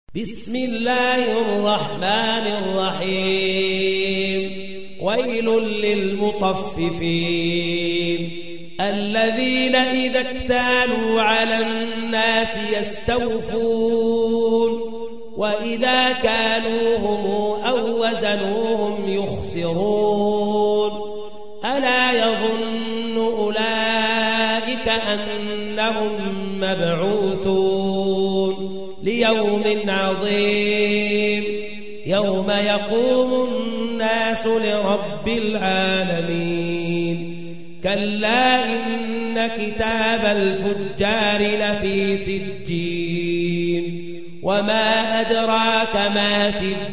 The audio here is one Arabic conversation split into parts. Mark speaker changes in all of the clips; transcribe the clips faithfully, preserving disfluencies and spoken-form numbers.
Speaker 1: بسم الله الرحمن الرحيم ويل للمطففين الذين إذا اكتالوا على الناس يستوفون وإذا كالوهم أو وزنوهم يخسرون ألا يظن أولئك أنهم مبعوثون ليوم عظيم يوم يقوم الناس لرب العالمين كلا إن كتاب الفجار لفي سجين وما أدراك ما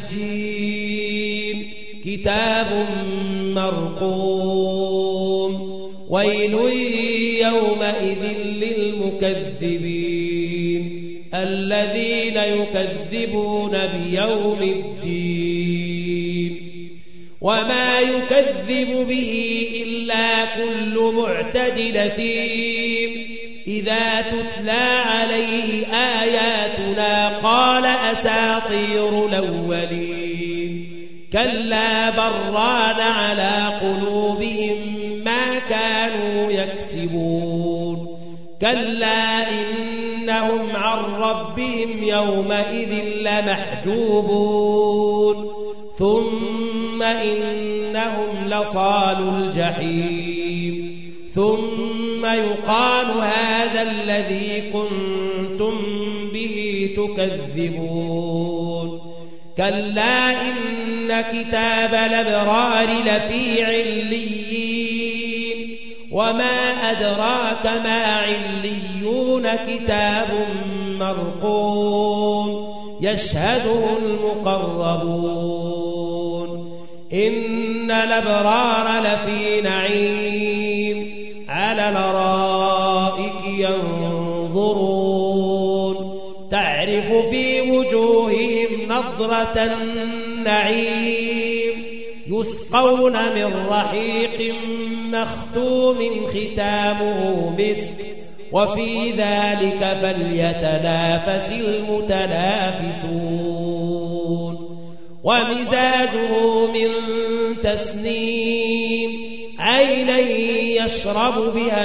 Speaker 1: سجين كتاب مرقوم ويل يومئذ للمكذبين الذين يكذبون بيوم الدين وما يكذب به إلا كل معتد أثيم إذا تتلى عليه آياتنا قال أساطير الأولين كلا بران على قلوبهم ما كانوا يكسبون كلا إنهم عن ربهم يومئذ لمحجوبون ثم إنهم لصالوا الجحيم ثم يقال هذا الذي كنتم به تكذبون كلا إن كتاب الأبرار لفي عليين وما أدراك ما عليون كتاب مرقوم يشهده المقربون إن الأبرار لفي نعيم على الأرائك ينظرون تعرف في وجوههم نضرة النعيم يسقون من رحيق مختوم ختامه مسك وفي ذلك فليتنافس المتنافسون ومزاجه من تسنيم عينا يشرب بها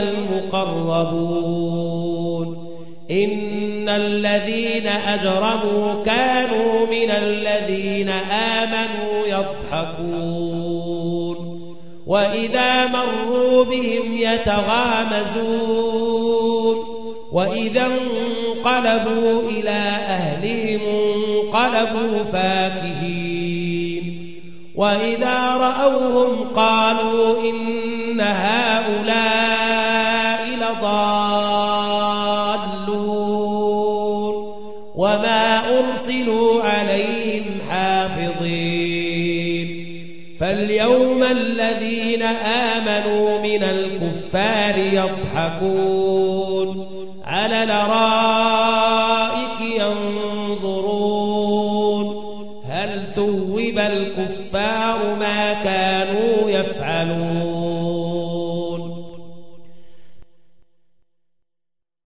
Speaker 1: المقربون إن الذين أجرموا كانوا من الذين آمنوا يضحكون وإذا مروا بهم يتغامزون وإذا انقلبوا إلى أهلهم انقلبوا فاكهين وإذا رأوهم قالوا إن هؤلاء لضالون وما أرسلوا عليهم حافظين فاليوم الذين آمنوا من الكفار يضحكون على الأرائك ينظرون هل ثوب الكفار ما كانوا يفعلون